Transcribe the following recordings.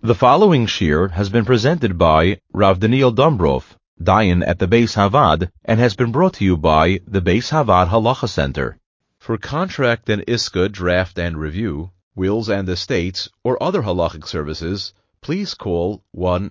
The following shir has been presented by Rav Daniel Dombrov, Dayan at the Beis Havad, and has been brought to you by the Beis Havad Halacha Center. For contract and ISKA draft and review, wills and estates, or other halachic services, please call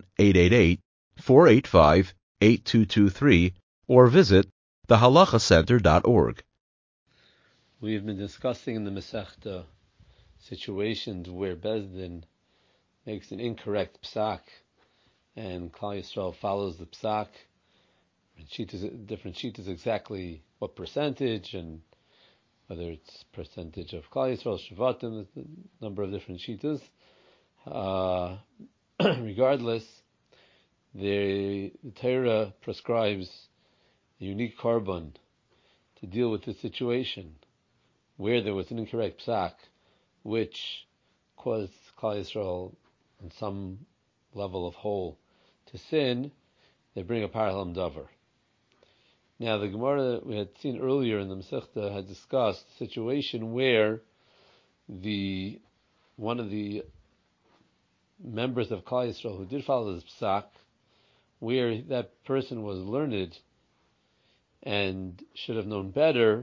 1-888-485-8223 or visit thehalachacenter.org. We've been discussing in the Masechta situations where Bezdin makes an incorrect psak, and Klal Yisrael follows the psak. Different sheet is exactly what percentage, and whether it's percentage of Klal Yisrael, Shvatim, the number of different sheetas. Regardless, the Torah prescribes a unique korban to deal with this situation where there was an incorrect psak, which caused Klal Yisrael on some level of whole to sin. They bring a parhalam davar. Now, the Gemara that we had seen earlier in the Masechta had discussed a situation where one of the members of Klal Yisrael who did follow this psak, where that person was learned and should have known better,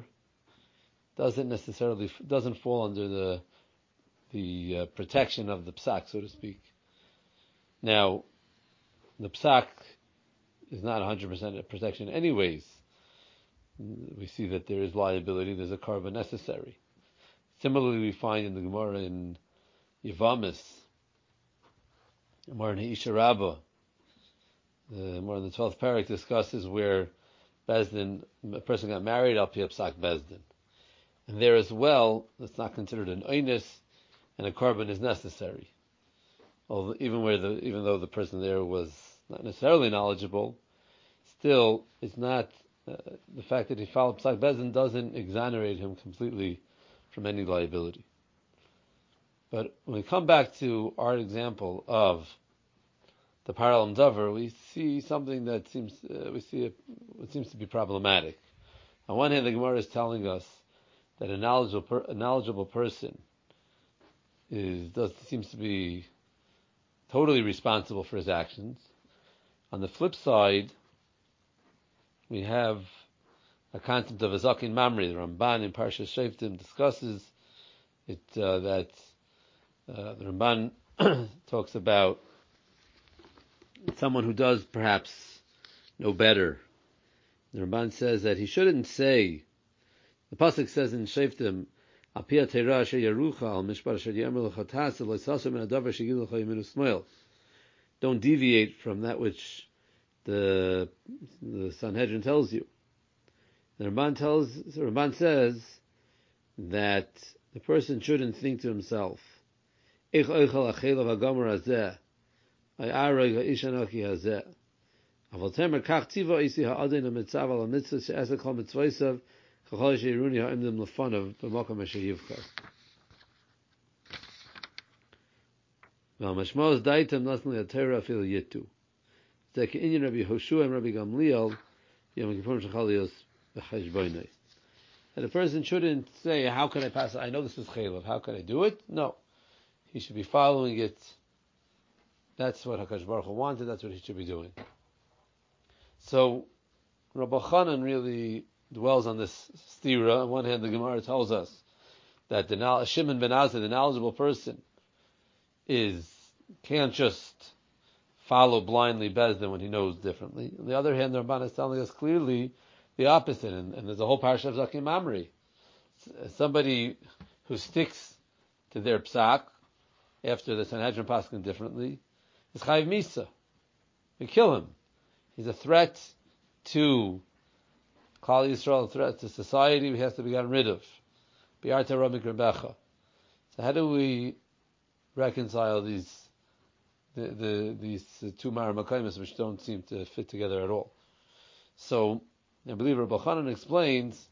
doesn't fall under the protection of the psak, so to speak. Now, the psak is not 100% protection anyways. We see that there is liability, there's a korban necessary. Similarly, we find in the Gemara in Yevamis, Gemara in Isha Rabbah, the Gemara in the 12th parak discusses where Bezdin, a person got married, al pi psak Bezdin. And there as well, it's not considered an oinus, and a korban is necessary. Even though the person there was not necessarily knowledgeable, still it's not the fact that he followed Psak Bezdin doesn't exonerate him completely from any liability. But when we come back to our example of the parhalam davar, we see something that seems to be problematic. On one hand, the Gemara is telling us that a knowledgeable person seems to be totally responsible for his actions. On the flip side, we have a concept of a zakin mamri. The Ramban in Parshas Shoftim discusses it that the Ramban talks about someone who does perhaps know better. The Ramban says that he shouldn't say. The pasuk says in Shoftim, don't deviate from that which the Sanhedrin tells you. The Ramban says that the person shouldn't think to himself, the person shouldn't say, how can I pass it? I know this is chaylev. How can I do it? No. He should be following it. That's what HaKadosh Baruch Hu wanted. That's what he should be doing. So, Rabbi Chanan really dwells on this stira. On one hand, the Gemara tells us that Shimon ben Azai, the knowledgeable person, can't just follow blindly Bezdin when he knows differently. On the other hand, the Ramban is telling us clearly the opposite, and there's a whole parsha of Zakim Mamri. Somebody who sticks to their psak after the Sanhedrin paskin differently is Chayiv Misa. We kill him. He's a threat to Klal Yisrael, a threat to society. He has to be gotten rid of. Bi'arta Ramik Rebecha. So how do we reconcile these two Maramakaimas which don't seem to fit together at all? So I believe Rabbi Chanan explains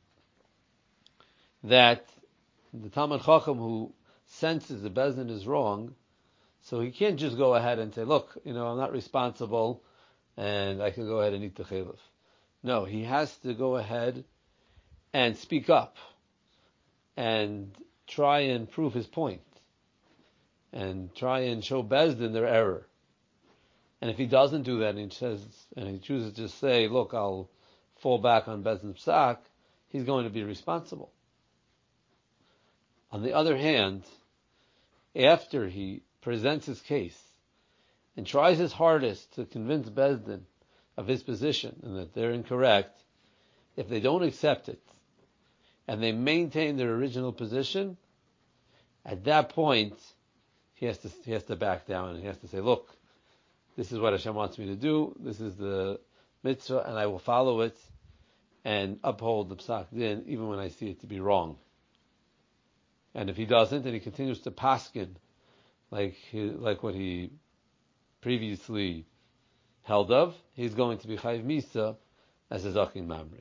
that the Talmid Chacham who senses the Bezdin is wrong, so he can't just go ahead and say, look, I'm not responsible and I can go ahead and eat the chaylev. No, he has to go ahead and speak up and try and prove his point. and try and show Bezdin their error. And if he doesn't do that, and he chooses to say, look, I'll fall back on Bezdin's psak, he's going to be responsible. On the other hand, after he presents his case and tries his hardest to convince Bezdin of his position and that they're incorrect, if they don't accept it and they maintain their original position, at that point he has to back down and he has to say, look, this is what Hashem wants me to do, this is the mitzvah, and I will follow it and uphold the psak din even when I see it to be wrong. And if he doesn't, and he continues to paskin like what he previously held of, he's going to be chayiv misa as a zakin mamri.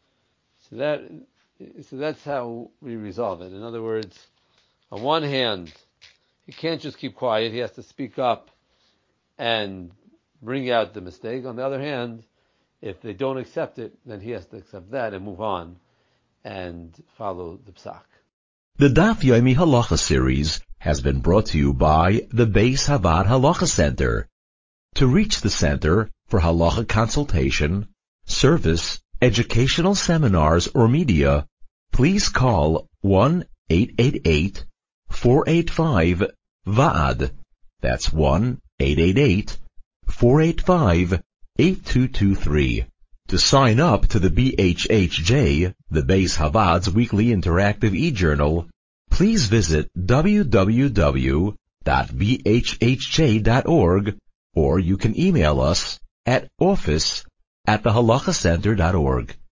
So that's how we resolve it. In other words, on one hand, he can't just keep quiet; he has to speak up and bring out the mistake. On the other hand, if they don't accept it, then he has to accept that and move on and follow the psak. The Daf Yomi Halacha series has been brought to you by the Beis Havad Halacha Center. To reach the center for halacha consultation, service, educational seminars, or media, please call 1-888-485-VAAD. That's 1-888-485-8223. To sign up to the BHHJ, the Beis Havad's weekly interactive e-journal, please visit www.bhhj.org, or you can email us at office@thehalachacenter.org.